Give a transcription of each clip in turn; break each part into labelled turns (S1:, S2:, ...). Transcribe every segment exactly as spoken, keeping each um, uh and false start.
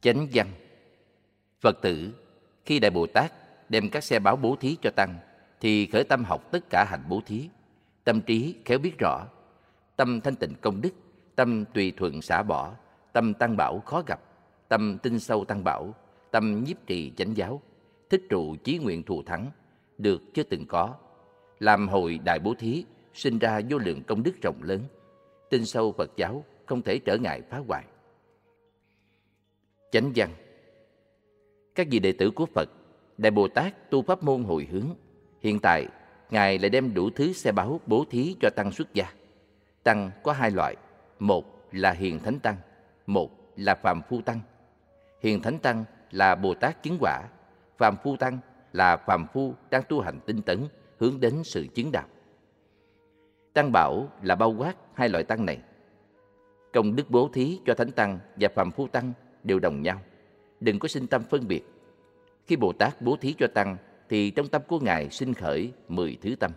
S1: Chánh văn. Phật tử khi Đại Bồ Tát đem các xe báo bố thí cho tăng thì khởi tâm học tất cả hạnh bố thí, tâm trí khéo biết rõ, tâm thanh tịnh công đức, tâm tùy thuận xả bỏ, tâm tăng bảo khó gặp, tâm tinh sâu tăng bảo, tâm nhiếp trì chánh giáo, thích trụ chí nguyện thù thắng, được chưa từng có, làm hội đại bố thí, sinh ra vô lượng công đức rộng lớn, tinh sâu Phật giáo, không thể trở ngại phá hoại. Chánh văn. Các vị đệ tử của Phật, Đại Bồ Tát tu pháp môn hồi hướng, hiện tại Ngài lại đem đủ thứ xe báu bố thí cho tăng xuất gia. Tăng có hai loại, một là hiền thánh tăng, một là phàm phu tăng. Hiền thánh tăng là Bồ Tát chứng quả, phàm phu tăng là phàm phu đang tu hành tinh tấn, hướng đến sự chứng đạo. Tăng bảo là bao quát hai loại tăng này. Công đức bố thí cho thánh tăng và phàm phu tăng đều đồng nhau, đừng có sinh tâm phân biệt. Khi Bồ Tát bố thí cho tăng thì trong tâm của Ngài sinh khởi mười thứ tâm.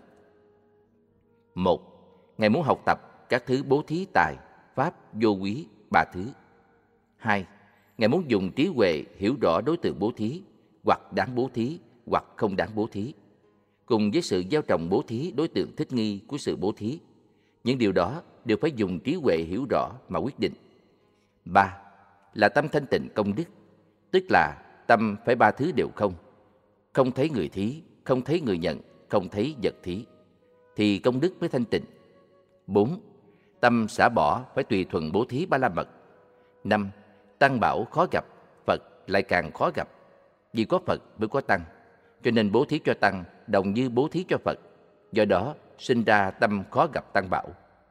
S1: Một, Ngài muốn học tập các thứ bố thí tài, pháp, vô quý, ba thứ. Hai, Ngài muốn dùng trí huệ hiểu rõ đối tượng bố thí, hoặc đáng bố thí, hoặc không đáng bố thí, cùng với sự gieo trồng bố thí đối tượng thích nghi của sự bố thí. Những điều đó đều phải dùng trí huệ hiểu rõ mà quyết định. Ba, là tâm thanh tịnh công đức, tức là tâm phải ba thứ đều không. Không thấy người thí, không thấy người nhận, không thấy vật thí, thì công đức mới thanh tịnh. Bốn, tâm xả bỏ phải tùy thuận bố thí ba la mật. Năm, tăng bảo khó gặp, Phật lại càng khó gặp. Vì có Phật mới có tăng, cho nên bố thí cho tăng đồng như bố thí cho Phật, do đó sinh ra tâm khó gặp tăng bảo.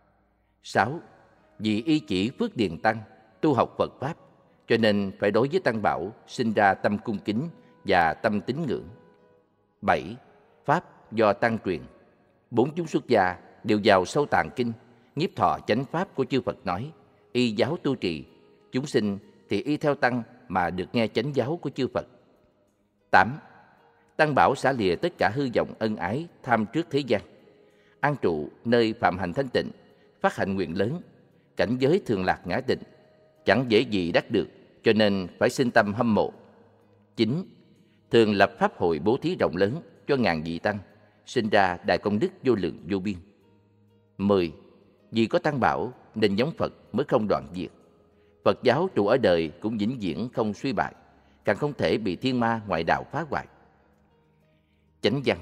S1: Sáu, vì y chỉ phước điền tăng, tu học Phật Pháp, cho nên phải đối với tăng bảo sinh ra tâm cung kính và tâm tín ngưỡng. Bảy, Pháp do tăng truyền. Bốn chúng xuất gia đều vào sâu tạng kinh, nhiếp thọ chánh Pháp của chư Phật nói, y giáo tu trì, chúng sinh thì y theo tăng mà được nghe chánh giáo của chư Phật. Tám, Tăng bảo xả lìa tất cả hư vọng ân ái, tham trước thế gian, an trụ nơi phạm hạnh thanh tịnh, phát hạnh nguyện lớn, cảnh giới thường lạc ngã định, chẳng dễ gì đắc được, cho nên phải sinh tâm hâm mộ. Chín, Thường lập pháp hội bố thí rộng lớn cho ngàn vị tăng, sinh ra đại công đức vô lượng vô biên. Mười, Vì có tăng bảo nên giống Phật mới không đoạn diệt. Phật giáo trụ ở đời cũng vĩnh viễn không suy bại, càng không thể bị thiên ma ngoại đạo phá hoại. Chánh văn.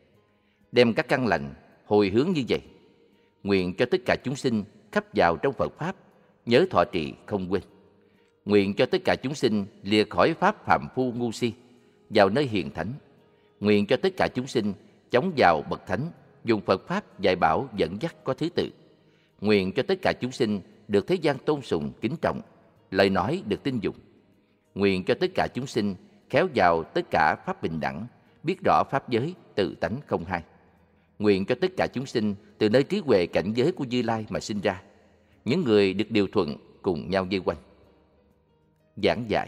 S1: Đem các căn lành hồi hướng như vậy, nguyện cho tất cả chúng sinh khắp vào trong Phật Pháp, nhớ thọ trì không quên. Nguyện cho tất cả chúng sinh lìa khỏi pháp phàm phu ngu si, vào nơi hiền thánh. Nguyện cho tất cả chúng sinh chống vào bậc thánh, dùng Phật Pháp dạy bảo dẫn dắt có thứ tự. Nguyện cho tất cả chúng sinh được thế gian tôn sùng kính trọng, lời nói được tin dùng. Nguyện cho tất cả chúng sinh khéo vào tất cả pháp bình đẳng, biết rõ pháp giới tự tánh không hai. Nguyện cho tất cả chúng sinh từ nơi trí huệ cảnh giới của Như Lai mà sinh ra, những người được điều thuận cùng nhau vây quanh. Giảng giải.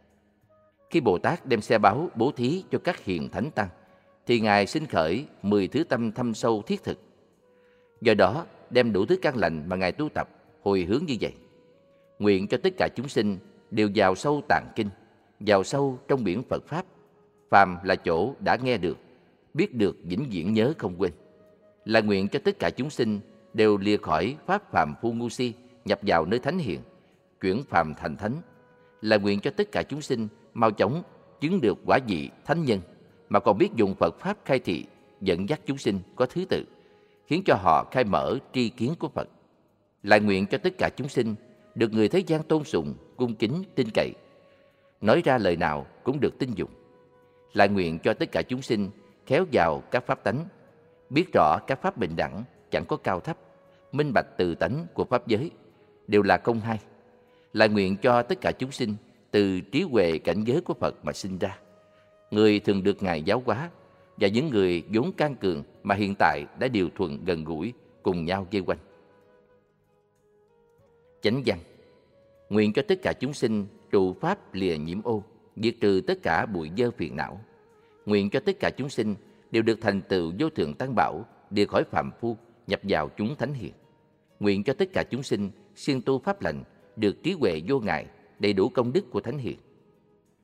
S1: Khi Bồ Tát đem xe báu bố thí cho các hiền thánh tăng, thì Ngài sinh khởi mười thứ tâm thâm sâu thiết thực. Do đó, đem đủ thứ căn lành mà Ngài tu tập, hồi hướng như vậy. Nguyện cho tất cả chúng sinh đều vào sâu tạng kinh, vào sâu trong biển Phật Pháp. Phàm là chỗ đã nghe được, biết được vĩnh viễn nhớ không quên. Là nguyện cho tất cả chúng sinh đều lìa khỏi pháp phàm phu ngu si, nhập vào nơi thánh hiền, chuyển phàm thành thánh. Là nguyện cho tất cả chúng sinh mau chóng chứng được quả vị thánh nhân, mà còn biết dùng Phật Pháp khai thị, dẫn dắt chúng sinh có thứ tự, khiến cho họ khai mở tri kiến của Phật. Lại nguyện cho tất cả chúng sinh được người thế gian tôn sùng, cung kính, tin cậy, nói ra lời nào cũng được tin dùng. Lại nguyện cho tất cả chúng sinh khéo vào các pháp tánh, biết rõ các pháp bình đẳng, chẳng có cao thấp, minh bạch từ tánh của pháp giới, đều là không hai. Lại nguyện cho tất cả chúng sinh từ trí huệ cảnh giới của Phật mà sinh ra, người thường được Ngài giáo hóa, và những người vốn can cường mà hiện tại đã điều thuận gần gũi, cùng nhau vây quanh. Chánh văn. Nguyện cho tất cả chúng sinh trụ pháp lìa nhiễm ô, diệt trừ tất cả bụi dơ phiền não. Nguyện cho tất cả chúng sinh đều được thành tựu vô thượng tăng bảo, lìa khỏi phàm phu, nhập vào chúng thánh hiền. Nguyện cho tất cả chúng sinh siêng tu pháp lành, được trí huệ vô ngại, đầy đủ công đức của thánh hiền.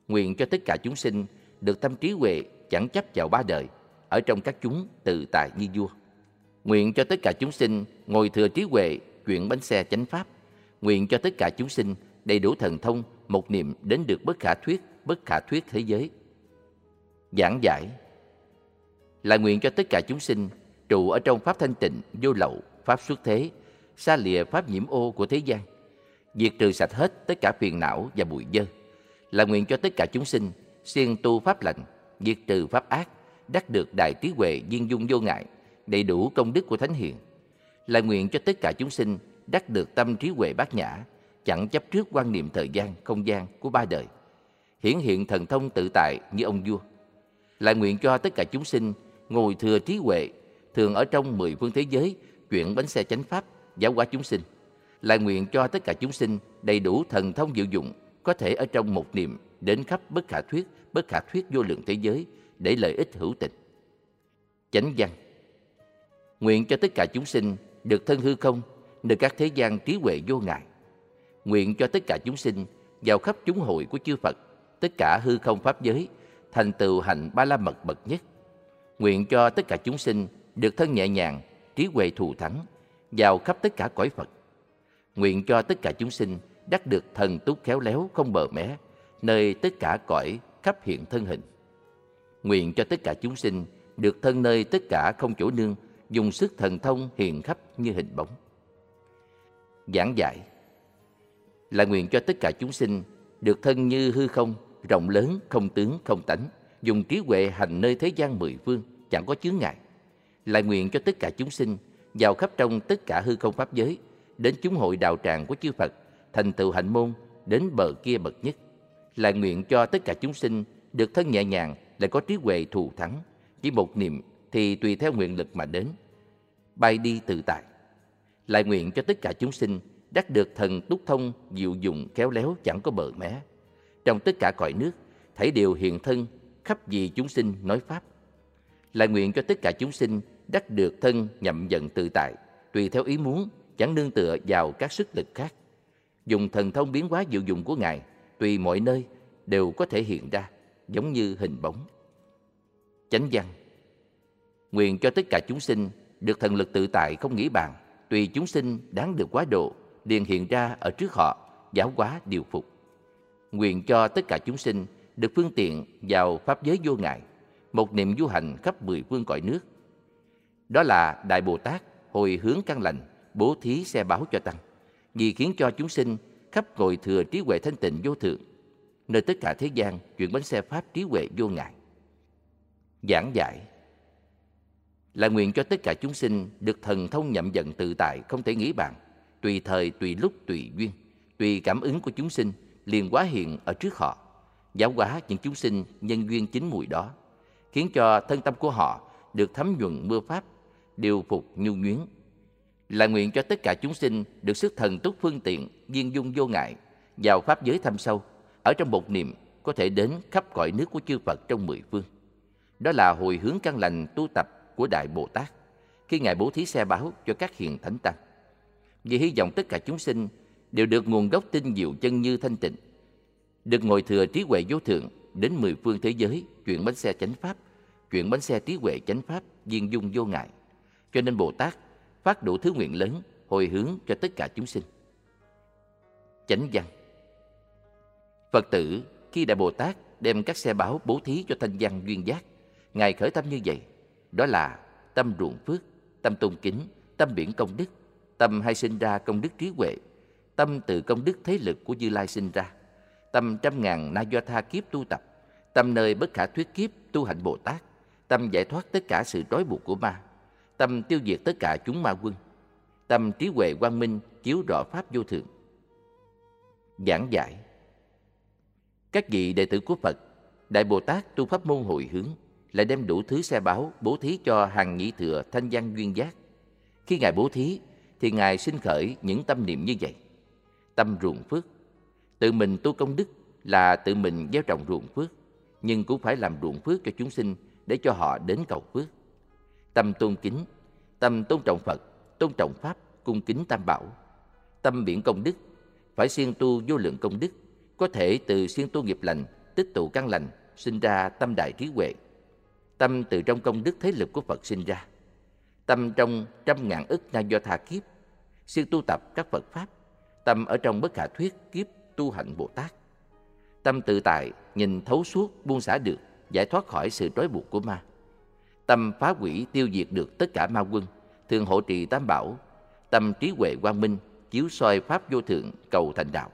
S1: Nguyện cho tất cả chúng sinh được tâm trí huệ chẳng chấp vào ba đời, ở trong các chúng tự tại như vua. Nguyện cho tất cả chúng sinh ngồi thừa trí huệ, chuyển bánh xe chánh pháp. Nguyện cho tất cả chúng sinh đầy đủ thần thông, một niệm đến được bất khả thuyết, bất khả thuyết thế giới. Giảng giải là nguyện cho tất cả chúng sinh trụ ở trong pháp thanh tịnh, vô lậu, pháp xuất thế, xa lìa pháp nhiễm ô của thế gian, diệt trừ sạch hết tất cả phiền não và bụi dơ. Là nguyện cho tất cả chúng sinh siêng tu pháp lành, diệt trừ pháp ác, đắc được đại trí huệ viên dung vô ngại, đầy đủ công đức của thánh hiền. Là nguyện cho tất cả chúng sinh đắc được tâm trí huệ bát nhã, chẳng chấp trước quan niệm thời gian, không gian của ba đời, hiển hiện thần thông tự tại như ông vua. Là nguyện cho tất cả chúng sinh ngồi thừa trí huệ, thường ở trong mười phương thế giới, chuyển bánh xe chánh pháp, giáo hóa chúng sinh. Là nguyện cho tất cả chúng sinh đầy đủ thần thông diệu dụng, có thể ở trong một niệm đến khắp bất khả thuyết, bất khả thuyết vô lượng thế giới, để lợi ích hữu tình. Chánh văn. Nguyện cho tất cả chúng sinh được thân hư không, nơi các thế gian trí huệ vô ngại. Nguyện cho tất cả chúng sinh vào khắp chúng hội của chư Phật, tất cả hư không pháp giới, thành tựu hạnh ba la mật bậc nhất. Nguyện cho tất cả chúng sinh được thân nhẹ nhàng, trí huệ thù thắng, vào khắp tất cả cõi Phật. Nguyện cho tất cả chúng sinh đắc được thần túc khéo léo không bờ mé, nơi tất cả cõi khắp hiện thân hình. Nguyện cho tất cả chúng sinh được thân nơi tất cả không chỗ nương, dùng sức thần thông hiền khắp như hình bóng. Giảng giải là nguyện cho tất cả chúng sinh được thân như hư không, rộng lớn, không tướng, không tánh, dùng trí huệ hành nơi thế gian mười phương, chẳng có chướng ngại. Là nguyện cho tất cả chúng sinh vào khắp trong tất cả hư không pháp giới, đến chúng hội đạo tràng của chư Phật, thành tựu hạnh môn, đến bờ kia bậc nhất. Là nguyện cho tất cả chúng sinh được thân nhẹ nhàng, lại có trí huệ thù thắng, chỉ một niệm thì tùy theo nguyện lực mà đến, bay đi tự tại. Lại nguyện cho tất cả chúng sinh đắc được thần túc thông, diệu dụng, khéo léo chẳng có bờ mé. Trong tất cả cõi nước, thảy đều hiện thân, khắp vì chúng sinh nói pháp. Lại nguyện cho tất cả chúng sinh đắc được thân nhậm dần tự tại, tùy theo ý muốn, chẳng nương tựa vào các sức lực khác. Dùng thần thông biến hóa diệu dụng của Ngài, tùy mọi nơi đều có thể hiện ra, giống như hình bóng. Chánh văn. Nguyện cho tất cả chúng sinh được thần lực tự tại không nghĩ bàn, tùy chúng sinh đáng được quá độ, liền hiện ra ở trước họ, giáo hóa điều phục. Nguyện cho tất cả chúng sinh được phương tiện vào pháp giới vô ngại, một niệm du hành khắp mười phương cõi nước. Đó là Đại Bồ Tát hồi hướng căn lành, bố thí xe báo cho tăng, vì khiến cho chúng sinh khắp ngồi thừa trí huệ thanh tịnh vô thượng, nơi tất cả thế gian chuyển bánh xe pháp trí huệ vô ngại. Giảng giải là nguyện cho tất cả chúng sinh được thần thông nhậm dần tự tại không thể nghĩ bàn, tùy thời, tùy lúc, tùy duyên, tùy cảm ứng của chúng sinh, liền hóa hiện ở trước họ, giáo hóa những chúng sinh nhân duyên chín mùi đó, khiến cho thân tâm của họ được thấm nhuần mưa pháp, điều phục nhu nhuyến. Là nguyện cho tất cả chúng sinh được sức thần túc phương tiện, viên dung vô ngại, vào pháp giới thâm sâu, ở trong một niệm có thể đến khắp cõi nước của chư Phật trong mười phương. Đó là hồi hướng căn lành tu tập của Đại Bồ Tát, khi Ngài bố thí xe báo cho các hiền thánh tăng, vì hy vọng tất cả chúng sinh đều được nguồn gốc tinh diệu chân như thanh tịnh, được ngồi thừa trí huệ vô thượng, đến mười phương thế giới chuyển bánh xe chánh pháp, chuyển bánh xe trí huệ chánh pháp, viên dung vô ngại. Cho nên Bồ Tát phát đủ thứ nguyện lớn, hồi hướng cho tất cả chúng sinh. Chánh văn. Phật tử khi Đại Bồ Tát đem các xe báo bố thí cho thanh văn duyên giác, Ngài khởi tâm như vậy, đó là tâm ruộng phước, tâm tôn kính, tâm biển công đức, tâm hay sinh ra công đức trí huệ, tâm từ công đức thế lực của Như Lai sinh ra, tâm trăm ngàn na do tha kiếp tu tập, tâm nơi bất khả thuyết kiếp tu hạnh Bồ Tát, tâm giải thoát tất cả sự trói buộc của ma, tâm tiêu diệt tất cả chúng ma quân, tâm trí huệ quang minh chiếu rõ pháp vô thượng. Giảng giải các vị đệ tử của Phật, Đại Bồ Tát tu pháp môn hồi hướng, lại đem đủ thứ xe báo bố thí cho hàng nhị thừa thanh văn duyên giác. Khi Ngài bố thí thì Ngài sinh khởi những tâm niệm như vậy: tâm ruộng phước, tự mình tu công đức là tự mình gieo trồng ruộng phước, nhưng cũng phải làm ruộng phước cho chúng sinh để cho họ đến cầu phước. Tâm tôn kính, tâm tôn trọng Phật, tôn trọng Pháp, cung kính Tam Bảo. Tâm biển công đức, phải siêng tu vô lượng công đức, có thể từ siêng tu nghiệp lành tích tụ căn lành, sinh ra tâm đại trí huệ. Tâm từ trong công đức thế lực của Phật sinh ra. Tâm trong trăm ngàn ức na do tha kiếp, siêng tu tập các Phật Pháp. Tâm ở trong bất khả thuyết kiếp tu hạnh Bồ Tát. Tâm tự tại, nhìn thấu suốt, buông xả được, giải thoát khỏi sự trói buộc của ma. Tâm phá hủy tiêu diệt được tất cả ma quân, thường hộ trì tam bảo. Tâm trí huệ quang minh, chiếu soi pháp vô thượng, cầu thành đạo.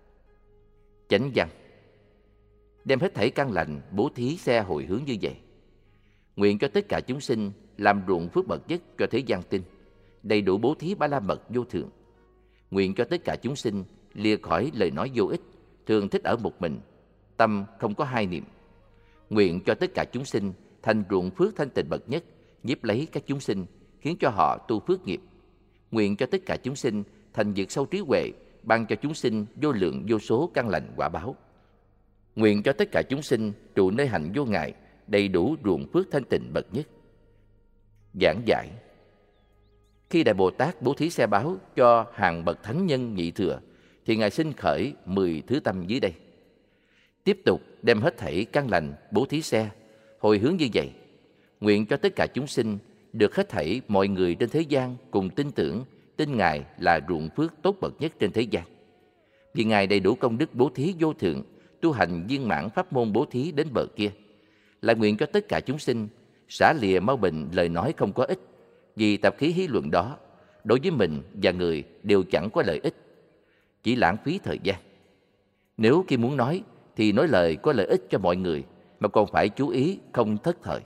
S1: Chánh văn: đem hết thảy căn lành bố thí xe hồi hướng như vậy. Nguyện cho tất cả chúng sinh làm ruộng phước bậc nhất cho thế gian tin, đầy đủ bố thí ba la mật vô thượng. Nguyện cho tất cả chúng sinh lìa khỏi lời nói vô ích, thường thích ở một mình, tâm không có hai niệm. Nguyện cho tất cả chúng sinh thành ruộng phước thanh tịnh bậc nhất, nhiếp lấy các chúng sinh, khiến cho họ tu phước nghiệp. Nguyện cho tất cả chúng sinh thành vực sâu trí huệ, ban cho chúng sinh vô lượng vô số căn lành quả báo. Nguyện cho tất cả chúng sinh trụ nơi hạnh vô ngại, đầy đủ ruộng phước thanh tịnh bậc nhất. Giảng giải: khi Đại Bồ Tát bố thí xe báo cho hàng bậc thánh nhân nhị thừa, thì Ngài sinh khởi mười thứ tâm dưới đây. Tiếp tục đem hết thảy căn lành bố thí xe, hồi hướng như vậy. Nguyện cho tất cả chúng sinh được hết thảy mọi người trên thế gian cùng tin tưởng, tin Ngài là ruộng phước tốt bậc nhất trên thế gian. Vì Ngài đầy đủ công đức bố thí vô thượng, tu hành viên mãn pháp môn bố thí đến bờ kia. Lại nguyện cho tất cả chúng sinh xả lìa mau bệnh lời nói không có ích, vì tập khí hí luận đó đối với mình và người đều chẳng có lợi ích, chỉ lãng phí thời gian. Nếu khi muốn nói thì nói lời có lợi ích cho mọi người, mà còn phải chú ý không thất thời.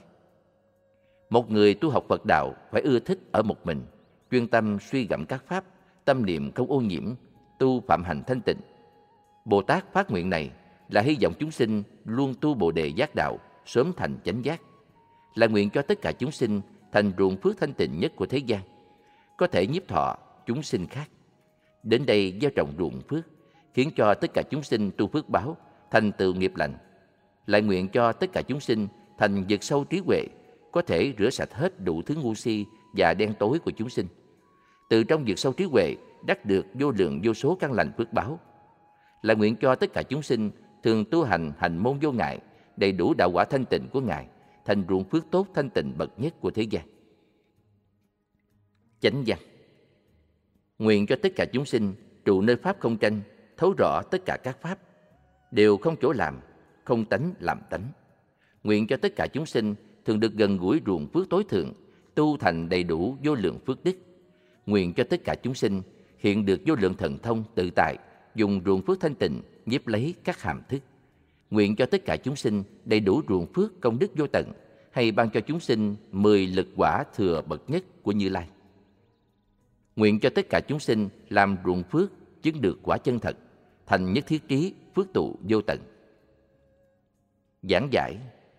S1: Một người tu học Phật đạo phải ưa thích ở một mình, chuyên tâm suy gẫm các pháp, tâm niệm không ô nhiễm, tu phạm hành thanh tịnh. Bồ Tát phát nguyện này là hy vọng chúng sinh luôn tu Bồ đề giác đạo, sớm thành chánh giác. Là nguyện cho tất cả chúng sinh thành ruộng phước thanh tịnh nhất của thế gian, có thể nhiếp thọ chúng sinh khác. Đến đây gieo trồng ruộng phước, khiến cho tất cả chúng sinh tu phước báo, thành tựu nghiệp lành. Lại nguyện cho tất cả chúng sinh thành vực sâu trí huệ, có thể rửa sạch hết đủ thứ ngu si và đen tối của chúng sinh. Từ trong vực sâu trí huệ đắc được vô lượng vô số căn lành phước báo. Lại nguyện cho tất cả chúng sinh thường tu hành hành môn vô ngại, đầy đủ đạo quả thanh tịnh của Ngài, thành ruộng phước tốt thanh tịnh bậc nhất của thế gian. Chánh văn: nguyện cho tất cả chúng sinh trụ nơi pháp không tranh, thấu rõ tất cả các pháp, đều không chỗ làm, không tánh làm tánh. Nguyện cho tất cả chúng sinh thường được gần gũi ruộng phước tối thượng, tu thành đầy đủ vô lượng phước đức. Nguyện cho tất cả chúng sinh hiện được vô lượng thần thông tự tại, dùng ruộng phước thanh tịnh nhiếp lấy các hàm thức. Nguyện cho tất cả chúng sinh đầy đủ ruộng phước công đức vô tận, hay ban cho chúng sinh mười lực quả thừa bậc nhất của Như Lai. Nguyện cho tất cả chúng sinh làm ruộng phước chứng được quả chân thật, thành nhất thiết trí phước tụ vô tận. Giảng giải: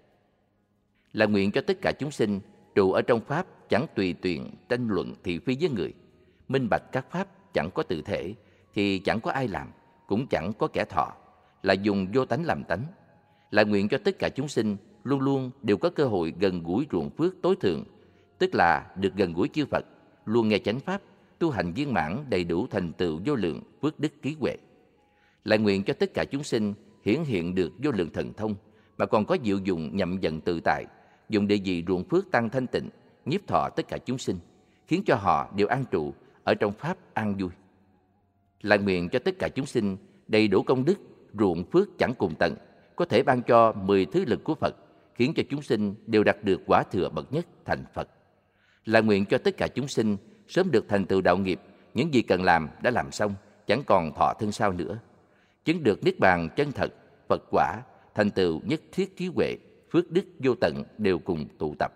S1: là nguyện cho tất cả chúng sinh trụ ở trong pháp, chẳng tùy tiện tranh luận thị phi với người, minh bạch các pháp chẳng có tự thể, thì chẳng có ai làm, cũng chẳng có kẻ thọ, là dùng vô tánh làm tánh. Là nguyện cho tất cả chúng sinh luôn luôn đều có cơ hội gần gũi ruộng phước tối thượng, tức là được gần gũi chư Phật, luôn nghe chánh pháp, tu hành viên mãn đầy đủ thành tựu vô lượng phước đức trí huệ. Lại nguyện cho tất cả chúng sinh hiển hiện được vô lượng thần thông, mà còn có diệu dụng nhậm dần tự tại, dùng để vì ruộng phước tăng thanh tịnh, nhiếp thọ tất cả chúng sinh, khiến cho họ đều an trụ ở trong pháp an vui. Lại nguyện cho tất cả chúng sinh đầy đủ công đức, ruộng phước chẳng cùng tận, có thể ban cho mười thứ lực của Phật, khiến cho chúng sinh đều đạt được quả thừa bậc nhất thành Phật. Là nguyện cho tất cả chúng sinh sớm được thành tựu đạo nghiệp, những gì cần làm đã làm xong, chẳng còn thọ thân sau nữa, chứng được niết bàn chân thật, Phật quả, thành tựu nhất thiết trí huệ, phước đức vô tận đều cùng tụ tập.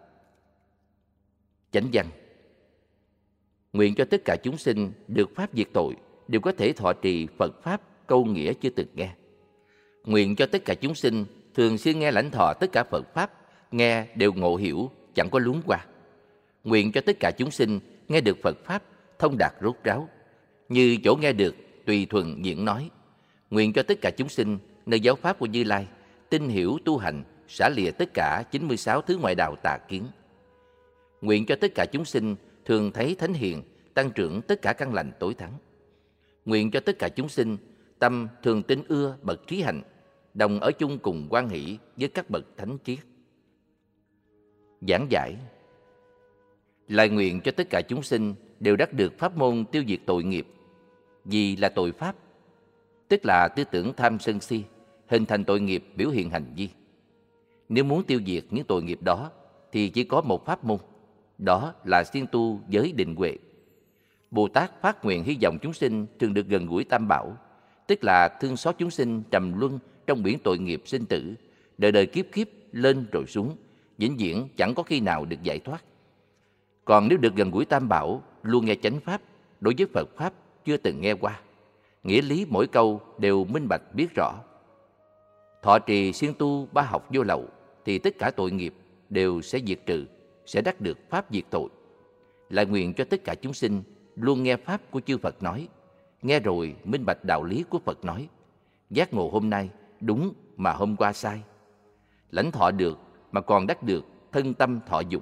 S1: Chánh văn: nguyện cho tất cả chúng sinh được pháp diệt tội, đều có thể thọ trì Phật pháp câu nghĩa chưa từng nghe. Nguyện cho tất cả chúng sinh thường xuyên nghe lãnh thọ tất cả Phật pháp, nghe đều ngộ hiểu, chẳng có luống qua. Nguyện cho tất cả chúng sinh nghe được Phật pháp thông đạt rốt ráo, như chỗ nghe được tùy thuần diễn nói. Nguyện cho tất cả chúng sinh nơi giáo pháp của Như Lai tin hiểu tu hành, xả lìa tất cả chín mươi sáu thứ ngoại đạo tà kiến. Nguyện cho tất cả chúng sinh thường thấy thánh hiền, tăng trưởng tất cả căn lành tối thắng. Nguyện cho tất cả chúng sinh tâm thường tin ưa bậc trí hạnh, đồng ở chung cùng hoan hỷ với các bậc thánh triết. Giảng giải. Lại nguyện cho tất cả chúng sinh đều đắc được pháp môn tiêu diệt tội nghiệp. Vì là tội pháp, tức là tư tưởng tham sân si, hình thành tội nghiệp biểu hiện hành vi. Nếu muốn tiêu diệt những tội nghiệp đó thì chỉ có một pháp môn, đó là siêng tu giới định huệ. Bồ Tát phát nguyện hy vọng chúng sinh thường được gần gũi Tam Bảo, tức là thương xót chúng sinh trầm luân trong biển tội nghiệp sinh tử, đời đời kiếp kiếp lên rồi xuống, vĩnh viễn chẳng có khi nào được giải thoát. Còn nếu được gần gũi Tam Bảo, luôn nghe chánh pháp, đối với Phật pháp chưa từng nghe qua, nghĩa lý mỗi câu đều minh bạch biết rõ, thọ trì siêng tu ba học vô lậu, thì tất cả tội nghiệp đều sẽ diệt trừ, sẽ đắc được pháp diệt tội. Lại nguyện cho tất cả chúng sinh luôn nghe pháp của chư Phật nói, nghe rồi minh bạch đạo lý của Phật nói, giác ngộ hôm nay đúng mà hôm qua sai, lãnh thọ được mà còn đắc được thân tâm thọ dục.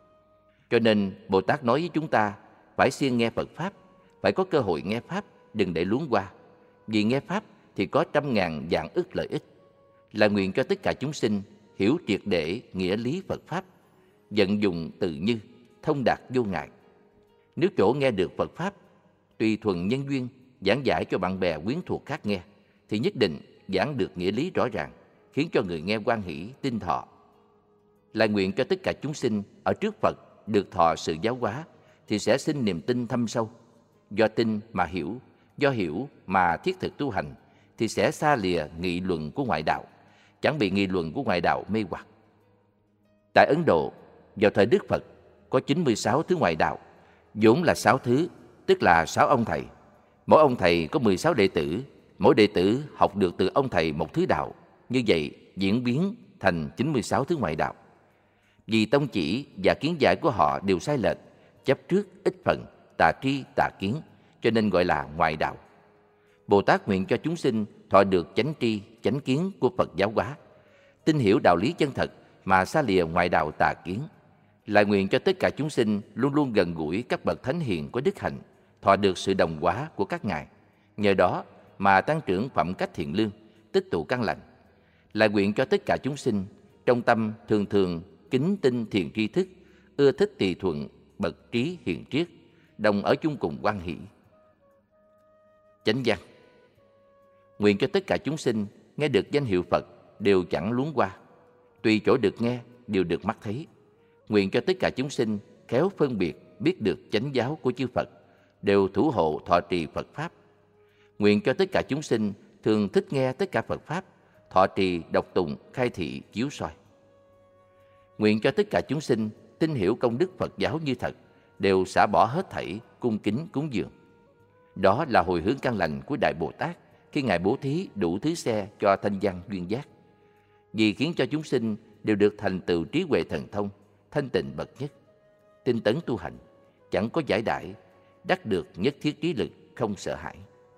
S1: Cho nên Bồ Tát nói với chúng ta phải siêng nghe Phật pháp, phải có cơ hội nghe pháp, đừng để luống qua. Vì nghe pháp thì có trăm ngàn vạn ức lợi ích. Là nguyện cho tất cả chúng sinh hiểu triệt để nghĩa lý Phật pháp, vận dụng tự như, thông đạt vô ngại. Nếu chỗ nghe được Phật pháp, tùy thuận nhân duyên giảng giải cho bạn bè quyến thuộc khác nghe, thì nhất định giảng được nghĩa lý rõ ràng, khiến cho người nghe hoan hỷ tin thọ. Lại nguyện cho tất cả chúng sinh ở trước Phật được thọ sự giáo hóa, thì sẽ sinh niềm tin thâm sâu. Do tin mà hiểu, do hiểu mà thiết thực tu hành, thì sẽ xa lìa nghị luận của ngoại đạo, chẳng bị nghị luận của ngoại đạo mê hoặc. Tại Ấn Độ, vào thời Đức Phật, có chín mươi sáu thứ ngoại đạo, vốn là sáu thứ, tức là sáu ông thầy. Mỗi ông thầy có mười sáu đệ tử, mỗi đệ tử học được từ ông thầy một thứ đạo. Như vậy, diễn biến thành chín mươi sáu thứ ngoại đạo. Vì tông chỉ và kiến giải của họ đều sai lệch, chấp trước, ích phần, tà tri, tà kiến, cho nên gọi là ngoại đạo. Bồ Tát nguyện cho chúng sinh thọ được chánh tri, chánh kiến của Phật giáo hóa, tin hiểu đạo lý chân thật mà xa lìa ngoại đạo tà kiến. Lại nguyện cho tất cả chúng sinh luôn luôn gần gũi các bậc thánh hiền có đức hạnh, thọ được sự đồng hóa của các ngài, nhờ đó mà tăng trưởng phẩm cách thiện lương, tích tụ căn lành. Lại nguyện cho tất cả chúng sinh trong tâm thường thường kính tinh thiền tri thức, ưa thích tỳ thuận bậc trí hiền triết, đồng ở chung cùng hoan hỷ. Chánh văn. Nguyện cho tất cả chúng sinh nghe được danh hiệu Phật đều chẳng luống qua, tùy chỗ được nghe đều được mắt thấy. Nguyện cho tất cả chúng sinh khéo phân biệt, biết được chánh giáo của chư Phật, đều thủ hộ thọ trì Phật pháp. Nguyện cho tất cả chúng sinh thường thích nghe tất cả Phật pháp, thọ trì đọc tụng khai thị chiếu soi. Nguyện cho tất cả chúng sinh tin hiểu công đức Phật giáo như thật, đều xả bỏ hết thảy cung kính cúng dường. Đó là hồi hướng căn lành của Đại Bồ Tát khi Ngài bố thí đủ thứ xe cho thanh văn duyên giác, vì khiến cho chúng sinh đều được thành tựu trí huệ thần thông, thanh tịnh bậc nhất, tinh tấn tu hành, chẳng có giải đãi, đắc được nhất thiết trí lực, không sợ hãi.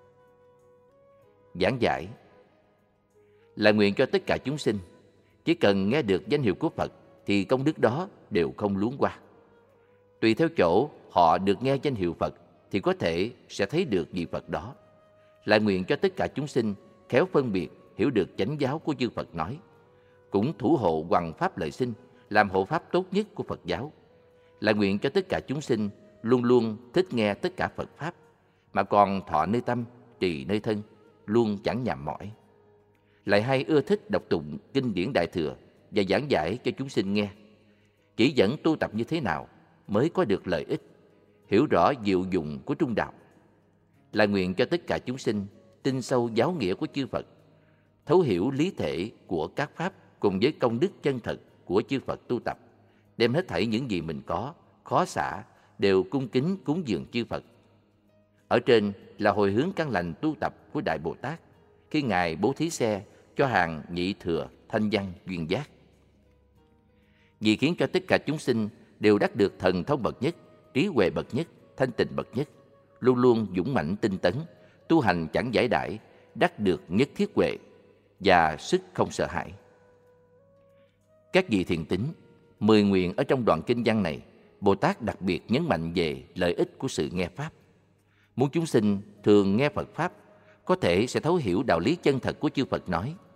S1: Giảng giải. Là nguyện cho tất cả chúng sinh chỉ cần nghe được danh hiệu của Phật thì công đức đó đều không luống qua. Tùy theo chỗ họ được nghe danh hiệu Phật thì có thể sẽ thấy được vị Phật đó. Lại nguyện cho tất cả chúng sinh khéo phân biệt, hiểu được chánh giáo của chư Phật nói, cũng thủ hộ hoằng pháp lợi sinh, làm hộ pháp tốt nhất của Phật giáo. Lại nguyện cho tất cả chúng sinh luôn luôn thích nghe tất cả Phật pháp, mà còn thọ nơi tâm, trì nơi thân, luôn chẳng nhàm mỏi. Lại hay ưa thích đọc tụng kinh điển Đại Thừa và giảng giải cho chúng sinh nghe, chỉ dẫn tu tập như thế nào mới có được lợi ích, hiểu rõ diệu dụng của trung đạo. Lại nguyện cho tất cả chúng sinh tin sâu giáo nghĩa của chư Phật, thấu hiểu lý thể của các pháp cùng với công đức chân thật của chư Phật tu tập, đem hết thảy những gì mình có, khó xả, đều cung kính cúng dường chư Phật. Ở trên là hồi hướng căn lành tu tập của Đại Bồ Tát khi Ngài bố thí xe cho hàng nhị thừa thanh văn duyên giác. Vì khiến cho tất cả chúng sinh đều đắc được thần thông bậc nhất, trí huệ bậc nhất, thanh tịnh bậc nhất, luôn luôn dũng mãnh tinh tấn, tu hành chẳng giải đãi, đắc được nhất thiết huệ và sức không sợ hãi. Các vị thiện tín, mười nguyện ở trong đoạn kinh văn này, Bồ Tát đặc biệt nhấn mạnh về lợi ích của sự nghe pháp. Muốn chúng sinh thường nghe Phật pháp, có thể sẽ thấu hiểu đạo lý chân thật của chư Phật nói,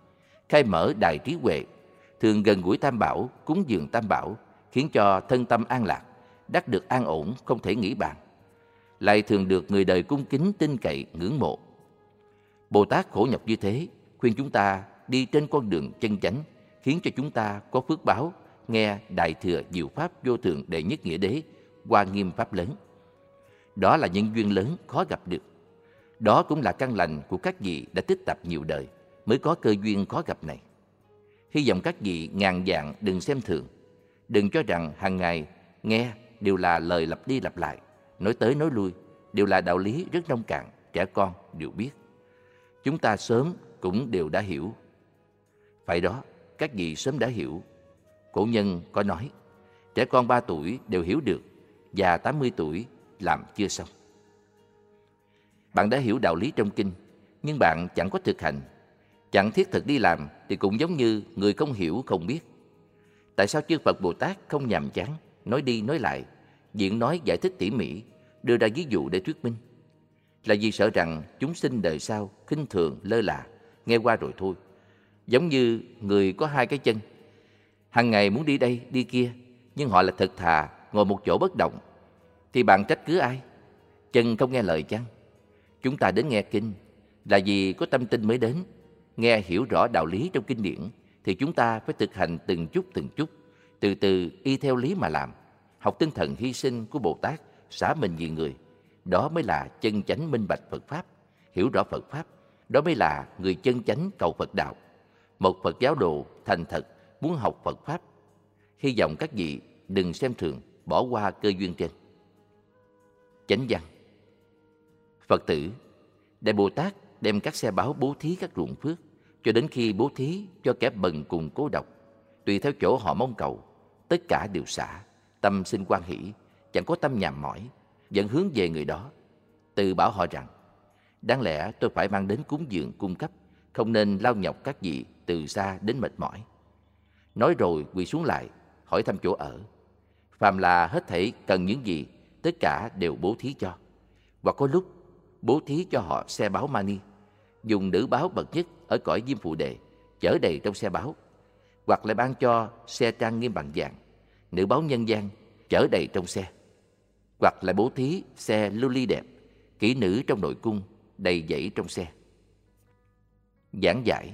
S1: khai mở đài trí huệ, thường gần gũi Tam Bảo, cúng dường Tam Bảo, khiến cho thân tâm an lạc, đắc được an ổn không thể nghĩ bàn, lại thường được người đời cung kính tin cậy ngưỡng mộ. Bồ Tát khổ nhọc như thế, khuyên chúng ta đi trên con đường chân chánh, khiến cho chúng ta có phước báo nghe Đại Thừa Diệu Pháp Vô Thượng Đệ Nhất Nghĩa Đế Hoa Nghiêm Pháp lớn. Đó là nhân duyên lớn khó gặp được. Đó cũng là căn lành của các vị đã tích tập nhiều đời mới có cơ duyên khó gặp này. Hy vọng các vị ngàn vạn đừng xem thường, đừng cho rằng hàng ngày nghe đều là lời lặp đi lặp lại, nói tới nói lui đều là đạo lý rất nông cạn, trẻ con đều biết. Chúng ta sớm cũng đều đã hiểu. Phải đó, các vị sớm đã hiểu. Cổ nhân có nói, trẻ con ba tuổi đều hiểu được, già tám mươi tuổi làm chưa xong. Bạn đã hiểu đạo lý trong kinh, nhưng bạn chẳng có thực hành, chẳng thiết thực đi làm thì cũng giống như người không hiểu không biết. Tại sao chư Phật Bồ Tát không nhàm chán, nói đi nói lại, diễn nói giải thích tỉ mỉ, đưa ra ví dụ để thuyết minh? Là vì sợ rằng chúng sinh đời sau khinh thường lơ là, nghe qua rồi thôi. Giống như người có hai cái chân, hàng ngày muốn đi đây đi kia, nhưng họ là thật thà ngồi một chỗ bất động, thì bạn trách cứ ai? Chân không nghe lời chăng? Chúng ta đến nghe kinh là vì có tâm tin mới đến. Nghe hiểu rõ đạo lý trong kinh điển thì chúng ta phải thực hành từng chút từng chút, từ từ y theo lý mà làm, học tinh thần hy sinh của Bồ Tát, xả mình vì người. Đó mới là chân chánh minh bạch Phật Pháp, hiểu rõ Phật Pháp. Đó mới là người chân chánh cầu Phật đạo. Một Phật giáo đồ thành thật muốn học Phật Pháp. Hy vọng các vị đừng xem thường, bỏ qua cơ duyên trên. Chánh văn. Phật tử, Đại Bồ Tát đem các xe báo bố thí các ruộng phước, cho đến khi bố thí cho kẻ bần cùng cô độc, tùy theo chỗ họ mong cầu, tất cả đều xả, tâm sinh hoan hỷ, chẳng có tâm nhàm mỏi, vẫn hướng về người đó. Từ bảo họ rằng, đáng lẽ tôi phải mang đến cúng dường cung cấp, không nên lao nhọc các vị từ xa đến mệt mỏi. Nói rồi quỳ xuống lại, hỏi thăm chỗ ở. Phàm là hết thảy cần những gì, tất cả đều bố thí cho. Hoặc có lúc bố thí cho họ xe báo mani, dùng nữ báo bậc nhất ở cõi Diêm Phù Đề, chở đầy trong xe báo. Hoặc lại ban cho xe trang nghiêm bằng vàng, nữ báo nhân gian, chở đầy trong xe. Hoặc lại bố thí xe lưu ly đẹp, kỹ nữ trong nội cung, đầy dẫy trong xe. Giảng giải.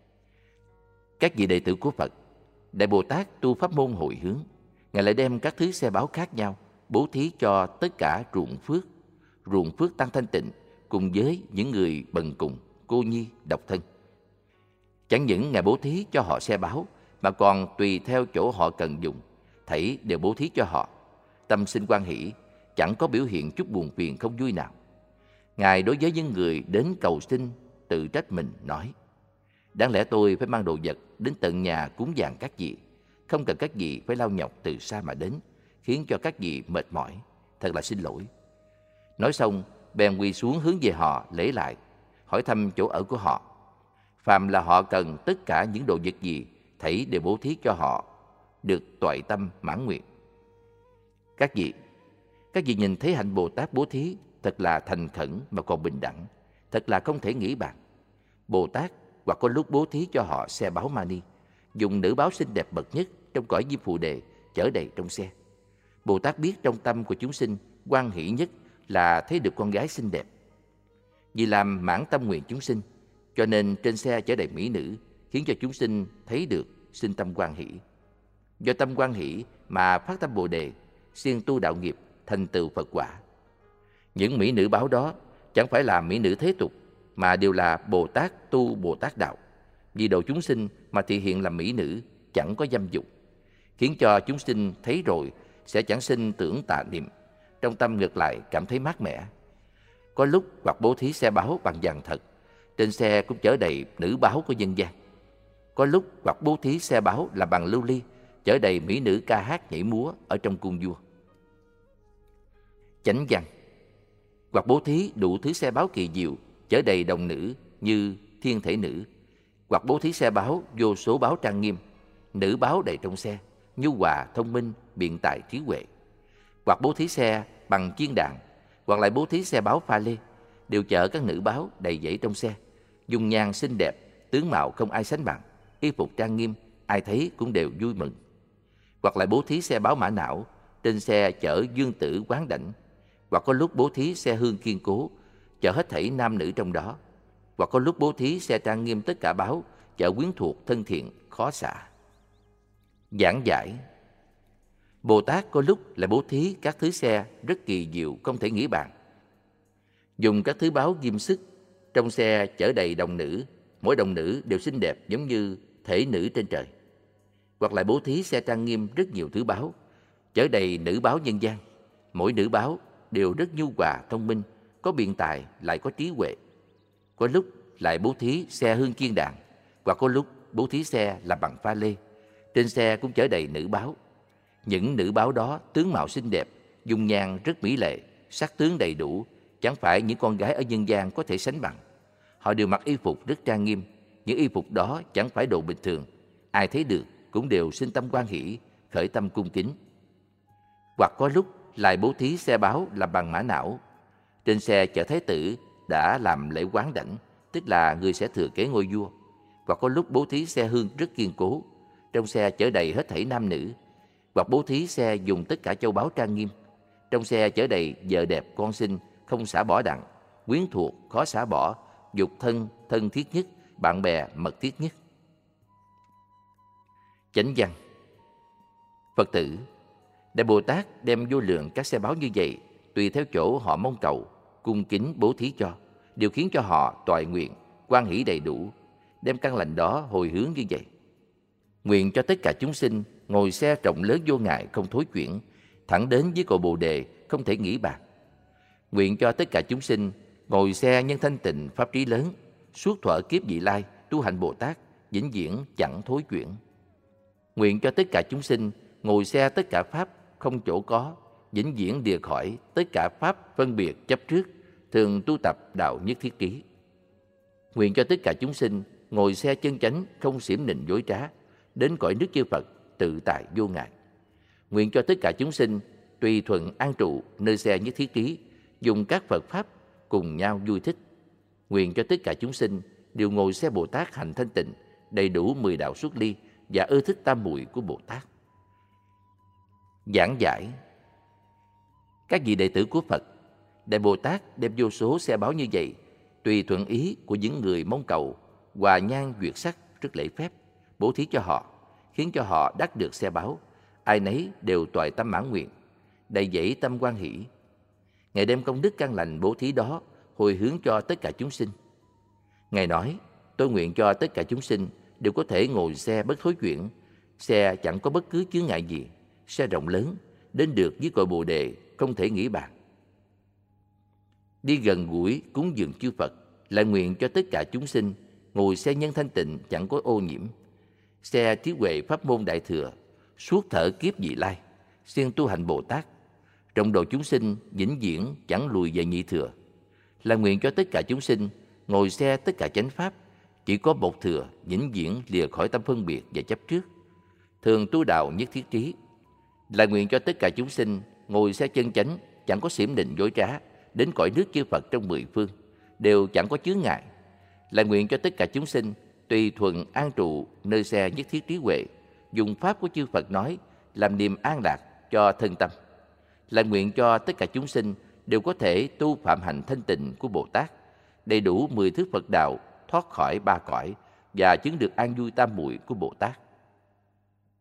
S1: Các vị đệ tử của Phật, Đại Bồ Tát tu pháp môn hồi hướng, Ngài lại đem các thứ xe báo khác nhau bố thí cho tất cả ruộng phước, ruộng phước tăng thanh tịnh, cùng với những người bần cùng, cô nhi, độc thân. Chẳng những Ngài bố thí cho họ xe báo, mà còn tùy theo chỗ họ cần dùng, thảy đều bố thí cho họ. Tâm sinh hoan hỷ, chẳng có biểu hiện chút buồn phiền không vui nào. Ngài đối với những người đến cầu xin tự trách mình nói, đáng lẽ tôi phải mang đồ vật đến tận nhà cúng dường các vị, không cần các vị phải lao nhọc từ xa mà đến, khiến cho các vị mệt mỏi, thật là xin lỗi. Nói xong, bèn quỳ xuống hướng về họ lễ lại, hỏi thăm chỗ ở của họ. Phàm là họ cần tất cả những đồ vật gì, thảy đều bố thí cho họ, được toại tâm mãn nguyện. Các vị, các vị nhìn thấy hạnh Bồ Tát bố thí thật là thành khẩn mà còn bình đẳng, thật là không thể nghĩ bàn. Bồ Tát hoặc có lúc bố thí cho họ xe báo mani, dùng nữ báo xinh đẹp bậc nhất trong cõi Diêm Phù Đề, chở đầy trong xe. Bồ Tát biết trong tâm của chúng sinh hoan hỷ nhất là thấy được con gái xinh đẹp. Vì làm mãn tâm nguyện chúng sinh, cho nên trên xe chở đầy mỹ nữ, khiến cho chúng sinh thấy được sinh tâm hoan hỷ. Do tâm hoan hỷ mà phát tâm Bồ Đề, siêng tu đạo nghiệp, thành tựu Phật quả. Những mỹ nữ báo đó chẳng phải là mỹ nữ thế tục, mà đều là Bồ Tát tu Bồ Tát đạo. Vì độ chúng sinh mà thị hiện làm mỹ nữ, chẳng có dâm dục, khiến cho chúng sinh thấy rồi sẽ chẳng sinh tưởng tà niệm, trong tâm ngược lại cảm thấy mát mẻ. Có lúc hoặc bố thí xe báo bằng vàng thật, trên xe cũng chở đầy nữ báo của dân gian. Có lúc hoặc bố thí xe báo là bằng lưu ly, chở đầy mỹ nữ ca hát nhảy múa ở trong cung vua. Chánh văn. Hoặc bố thí đủ thứ xe báo kỳ diệu, chở đầy đồng nữ như thiên thể nữ. Hoặc bố thí xe báo vô số báo trang nghiêm, nữ báo đầy trong xe, nhu hòa, thông minh, biện tài, trí huệ. Hoặc bố thí xe bằng chiên đàn, hoặc lại bố thí xe báo pha lê, đều chở các nữ báo đầy dẫy trong xe, dung nhan xinh đẹp, tướng mạo không ai sánh bằng, y phục trang nghiêm, ai thấy cũng đều vui mừng. Hoặc lại bố thí xe báo mã não, trên xe chở dương tử quán đảnh. Hoặc có lúc bố thí xe hương kiên cố, chở hết thảy nam nữ trong đó. Hoặc có lúc bố thí xe trang nghiêm tất cả báo, chở quyến thuộc thân thiện, khó xả. Giảng giải. Bồ Tát có lúc lại bố thí các thứ xe rất kỳ diệu không thể nghĩ bàn. Dùng các thứ báo ghim sức, trong xe chở đầy đồng nữ, mỗi đồng nữ đều xinh đẹp giống như thể nữ trên trời. Hoặc lại bố thí xe trang nghiêm rất nhiều thứ báo, chở đầy nữ báo nhân gian, mỗi nữ báo đều rất nhu hòa thông minh, có biện tài lại có trí huệ. Có lúc lại bố thí xe hương kiên đàn, hoặc có lúc bố thí xe làm bằng pha lê, trên xe cũng chở đầy nữ báo. Những nữ báo đó tướng mạo xinh đẹp, dung nhan rất mỹ lệ, sắc tướng đầy đủ, chẳng phải những con gái ở nhân gian có thể sánh bằng. Họ đều mặc y phục rất trang nghiêm, những y phục đó chẳng phải đồ bình thường, ai thấy được cũng đều sinh tâm hoan hỷ, khởi tâm cung kính. Hoặc có lúc lại bố thí xe báo làm bằng mã não, trên xe chở thái tử đã làm lễ quán đảnh, tức là người sẽ thừa kế ngôi vua. Hoặc có lúc bố thí xe hương rất kiên cố, trong xe chở đầy hết thảy nam nữ. Hoặc bố thí xe dùng tất cả châu báu trang nghiêm, trong xe chở đầy vợ đẹp con xinh, không xả bỏ đặng, quyến thuộc khó xả bỏ, dục thân thân thiết nhất, bạn bè mật thiết nhất. Chánh văn. Phật tử, Đại Bồ Tát đem vô lượng các xe báo như vậy, tùy theo chỗ họ mong cầu, cung kính bố thí cho, đều khiến cho họ toại nguyện, hoan hỷ đầy đủ, đem căn lành đó hồi hướng như vậy. Nguyện cho tất cả chúng sinh ngồi xe rộng lớn vô ngại không thối chuyển, thẳng đến với cội Bồ Đề không thể nghĩ bàn. Nguyện cho tất cả chúng sinh ngồi xe nhân thanh tịnh pháp trí lớn, suốt thuở kiếp vị lai tu hành Bồ Tát, vĩnh viễn chẳng thối chuyển. Nguyện cho tất cả chúng sinh ngồi xe tất cả pháp không chỗ có, vĩnh viễn lìa khỏi tất cả pháp phân biệt chấp trước, thường tu tập đạo nhất thiết ký. Nguyện cho tất cả chúng sinh ngồi xe chân chánh không xiểm nịnh dối trá, đến cõi nước chư Phật tự tại vô ngại. Nguyện cho tất cả chúng sinh tùy thuận an trụ nơi xe nhất thiết trí, dùng các Phật pháp cùng nhau vui thích. Nguyện cho tất cả chúng sinh đều ngồi xe Bồ Tát hành thanh tịnh, đầy đủ mười đạo xuất ly và ưa thích tam muội của Bồ Tát. Giảng giải. Các vị đệ tử của Phật, Đại Bồ Tát đem vô số xe báo như vậy, tùy thuận ý của những người mong cầu, hòa nhang duyệt sắc rất lễ phép, bố thí cho họ, khiến cho họ đắc được xe báo, ai nấy đều toại tâm mãn nguyện, đầy dẫy tâm hoan hỷ. Ngài đem công đức căn lành bố thí đó hồi hướng cho tất cả chúng sinh. Ngài nói, tôi nguyện cho tất cả chúng sinh đều có thể ngồi xe bất thối chuyển, xe chẳng có bất cứ chướng ngại gì, xe rộng lớn, đến được với cội Bồ Đề không thể nghĩ bàn. Đi gần gũi cúng dường chư Phật, là nguyện cho tất cả chúng sinh ngồi xe nhân thanh tịnh chẳng có ô nhiễm, xe trí huệ pháp môn đại thừa, suốt thở kiếp vị lai, siêng tu hành Bồ Tát, trong độ chúng sinh vĩnh viễn chẳng lùi về nhị thừa, là nguyện cho tất cả chúng sinh ngồi xe tất cả chánh pháp, chỉ có một thừa, vĩnh viễn lìa khỏi tâm phân biệt và chấp trước, thường tu đạo nhất thiết trí, là nguyện cho tất cả chúng sinh ngồi xe chân chánh chẳng có xiểm nịnh dối trá, đến cõi nước chư Phật trong mười phương đều chẳng có chướng ngại, là nguyện cho tất cả chúng sinh tùy thuận an trụ nơi xe nhất thiết trí huệ, dùng pháp của chư Phật nói làm niềm an lạc cho thân tâm, là nguyện cho tất cả chúng sinh đều có thể tu phạm hạnh thanh tịnh của Bồ Tát, đầy đủ mười thứ Phật đạo, thoát khỏi ba cõi và chứng được an vui tam muội của Bồ Tát.